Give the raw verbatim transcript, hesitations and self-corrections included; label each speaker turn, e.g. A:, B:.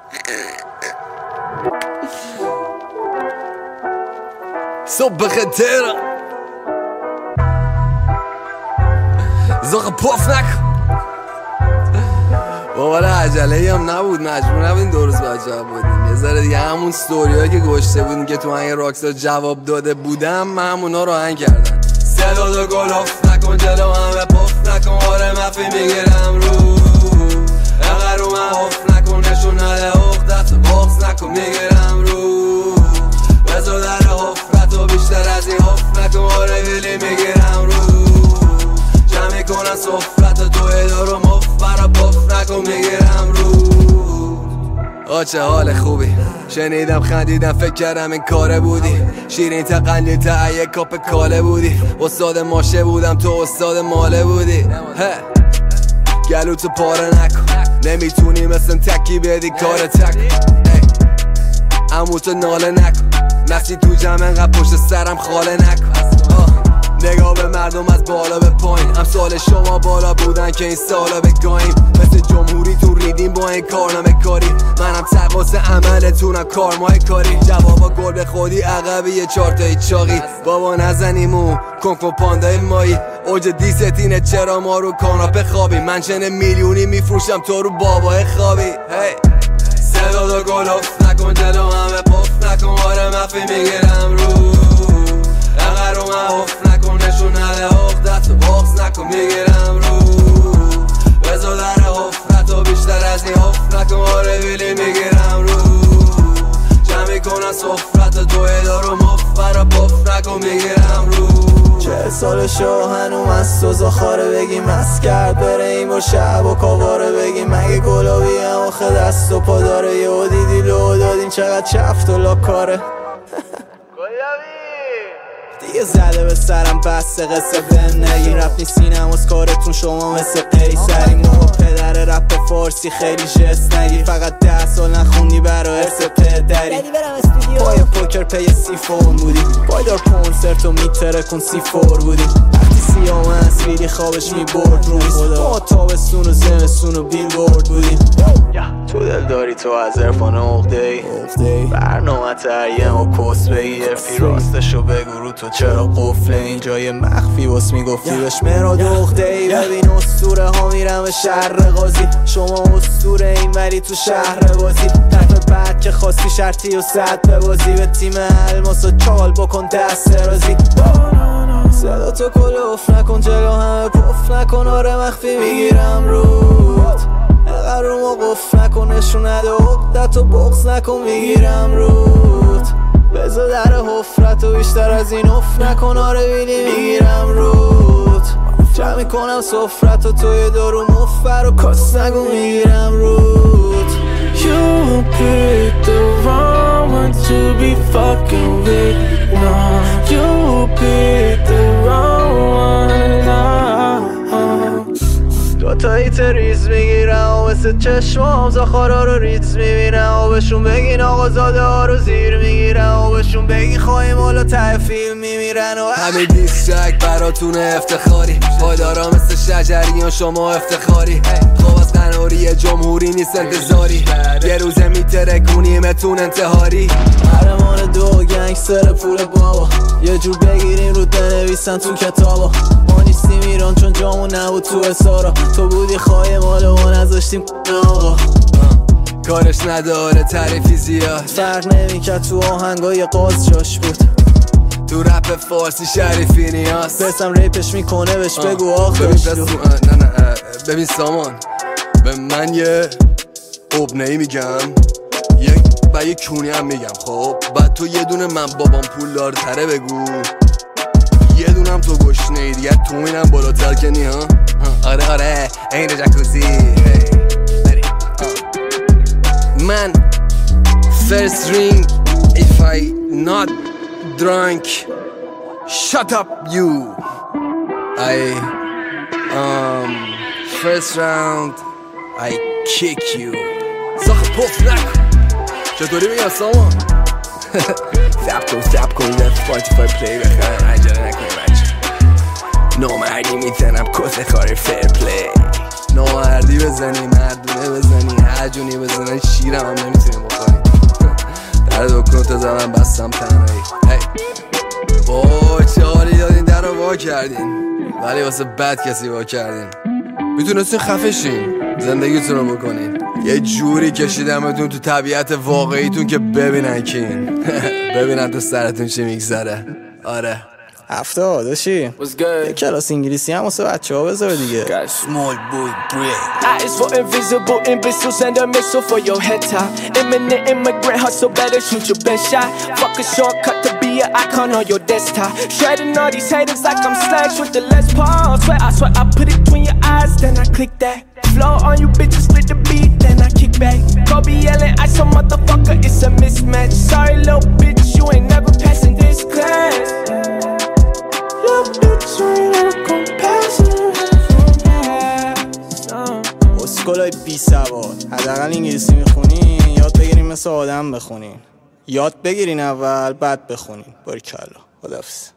A: صبح خطر زخ پاف نکن بابا عجله هم نبود، مجبور نبودین دو روز باید جواب بودین. یه ذره دیگه همون ستوری که گوشته بودین که تو هنگ راکستار جواب داده بودم من همونا رو هنگ کردن. صدا دو گلاف نکن جلو همه پاف نکن، آره مفی میگیرم رو اگر رو من حف نکن، نشون نده اخدت و باخص نکن میگیرم رو بزا در حفرت و بیشتر از این حف نکن، آره ویلی میگیرم رو جمعی کنن صفرت و توی دارو مف برا پاف نکن میگیرم رو. آ چه حال خوبی، شنیدم خندیدم فکر کردم این کاره بودی، شیرین تقلیل تا یک کاپ کاله بودی، استاد ماشه بودم تو استاد ماله بودی. هه گلوتو پاره نکن، نمیتونی مثل تکی بدی کار تک، امو تو ناله نکن، نفسی تو جمع انقدر پشت سرم خاله نکن. نگاه به مردم از بالا به پایین، امثال شما بالا بودن که این سالا بگاهیم، مثل جمهوری تو ریدیم با این کارنامه کاری، منم تقاس عملتونم کارمای کاری، جوابا گل به خودی عقبی یه چارتایی چاقی، بابا نزنیمو کنکو پاندای مایی، اوج دیستینه چرا ما رو کاناپه خوابی، من چنه میلیونی میفروشم تو رو بابای خوابی. هی صدا دو گلاف نکن جلو همه پاف نکن، آره مفی میگیرم رو اگر رو من حف نکن، نشون نده اخدت و باخص نکن میگیرم رو بزا در حفرت و بیشتر از این حف نکن، آره ویلی میگیرم رو جمعی کنن صفرت و توی دارو مف برا پاف نکن میگیرم رو.
B: چه سال شو هنوم از سوزا خاره بگی مست کرد بره این با شب و کاواره بگی مگه گلابی هم آخه دست و پا داره، یه دیدی لو دادین چقدر چفت و لاکاره دیگه زده به سرم بسته قصه بهم نگین، رفت سینم از کارتون شما مثل قیصرین، ما پدر رپ فارسی خیلی جست نگی، فقط ده سال نخوندی برای ارث پدری، پای پوکر پی سی فون بودی، پایدار کنسرت و میتره کن سی فور بودی، وقتی سیام اسویلی خوابش میبرد رو ما تابستون و زمستون و بیل بورد بودیم، تو دل داری تو از ارفان اغده ای برنامه تریم و کس بگی ارفی راستشو بگو رو تو چرا قفله اینجا یه مخفی باس میگفتی بهش مراد اغده ای، ببین اسطوره ها میرم به شهر قاضی، شما اسطوره این ولی تو شهر بازی، طرف بعد که خواستی شرطی و صد ببازی، به تیم الماسا چال بکن دست رازی، صدا تو کلوف نکن جلو همه پف نکن، آره مخفی میگیرم رود اگر رو ما قف نکن، نشون نده عقدت و بغض نکن میگیرم رود بزا در حفرت و بیشتر از این اف نکن، آره ویلی میگیرم رود جمعی کنم صفرت و توی دارو مفر و کس نگو میگیرم رود.
C: You picked the wrong one to be fucking with, no. You picked the wrong one, no.
B: دوتایی تریز میگیرم و مثل چشمام زخارا رو ریز میبینم و بهشون بگین آقا زاده ها رو زیر میگیرم و بهشون بگین خواهیم حالا ته فیلم میمیرن و
A: همه دیسترک براتون افتخاری، پایدارا مثل شجریان شما افتخاری، خواب از قناری جمهوری نیست انتظاری، یه روزه میترکونیمتون انتحاری،
B: قهرمان دو گنگستر پول بابا، یه جور بگیریم رو بنویسن تو کتابا، ما نیستیم ایران چون جامون نبود تو اسارا، تو بودی خواهی مالو ما نذاشتیم آقا،
A: کارش نداره تعریفی زیاد،
B: فرق نمیکرد تو آهنگای قاز جاش بود،
A: تو رپ فارسی شریفی نیاز،
B: پسم ریپش میکنه بهش بگو آخ
A: داشت دو. نه نه ببین سامان، به من یه ابنهی میگم یک با یه کونی هم میگم، خب بعد تو یه دونه من بابام پول دارتره بگو، یه دونم تو گشنه ای دیگه تو اینم بالاتر کنی ها. آره آره این جکوزی من first ring if I not drunk shut up you I um first round I kick you زخ پف نکن چطوری میگم سامان سب کن سب کن یه سپاتیفای پلی بخرم عجله نکنی بچه نامردی میزنم کس خاره فیر پلی نامردی بزنی، مردونه بزنی، هر جونی بزنی، شیرم هم نمیتونی بخوری. در دکون تا زمان بستم تنهایی. وای چه حالی دادین، در رو وا کردین ولی واسه بد کسی وا کردین. میتونستین خفه شین، زندگیتون رو بکنین. یه جوری کشیدمتون تو طبیعت واقعیتون که ببینن کین. ببینن تو سرتون چی میگذره. آره
B: هفته داشی یه کلاس انگلیسی هم واسه بچه ها بذار دیگه.
C: Small boy break. I is for invisible imbeciles and a missile for your head top. Imminent immigrant hustle, better shoot your best shot. Fuck a shortcut to be an icon on your desktop. Shredding all these haters like I'm Slash with the Les Paul. Swear I swear I put it between your eyes, then I click that. Flow on you bitches, split the beat, then I kick back. Kobe yelling, I some motherfucker, it's a mismatch. Sorry little bitch, you ain't never passing this class.
B: اسکولای بی سواد حداقل انگلیسی میخونین یاد بگیرین مثل آدم بخونین. یاد بگیرین اول بعد بخونین. باریکلا. خداحافظ.